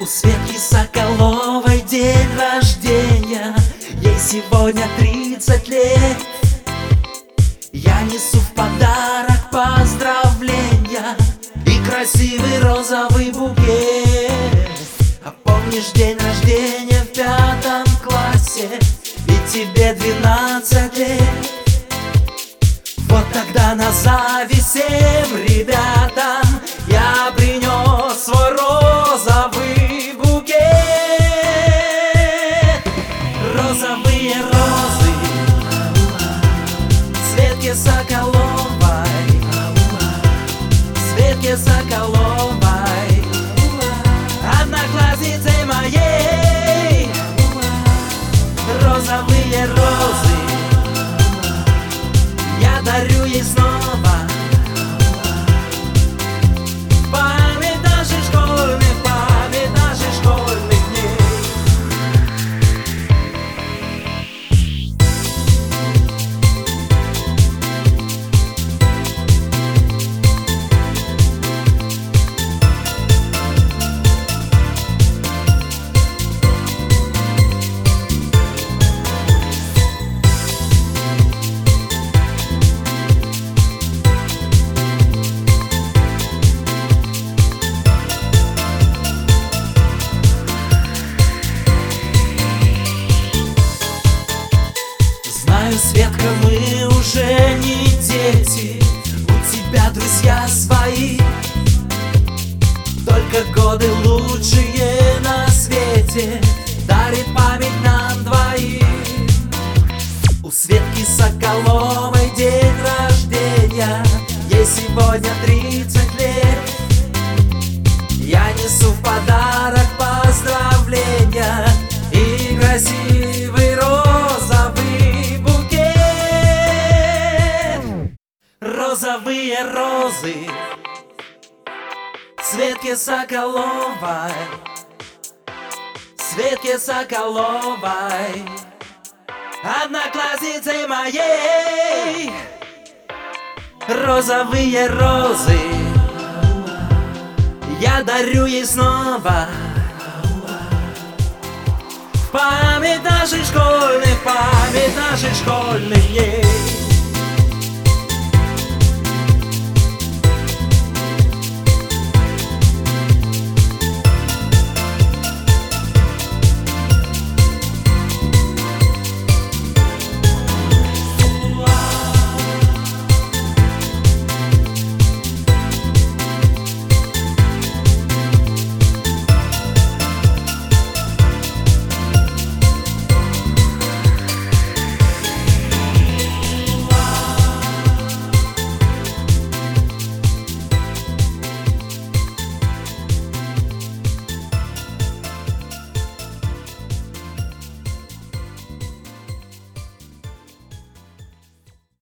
У Светки Соколовой день рождения, ей сегодня 30 лет. Я несу в подарок поздравления и красивый розовый букет. А помнишь день рождения в 5 классе, и тебе 12 лет? Вот тогда на зависть всем ребятам я принес свой розовый букет. Розовые розы Светке Соколовой, Светке Соколовой, однокласснице моей. Розовые розы я дарю ей снова. Память наших школьных дней. Светка, мы уже не дети, у тебя друзья свои, только годы лучшие на свете дарит память нам двоим. У Светки Соколовой день рождения, ей сегодня 30 лет. Я несу в подарок поздравления и красивый розовый букет. Розовые розы Светке Соколовой, Светке Соколовой, однокласснице моей. Розовые розы я дарю ей снова. Память наших школьных дней.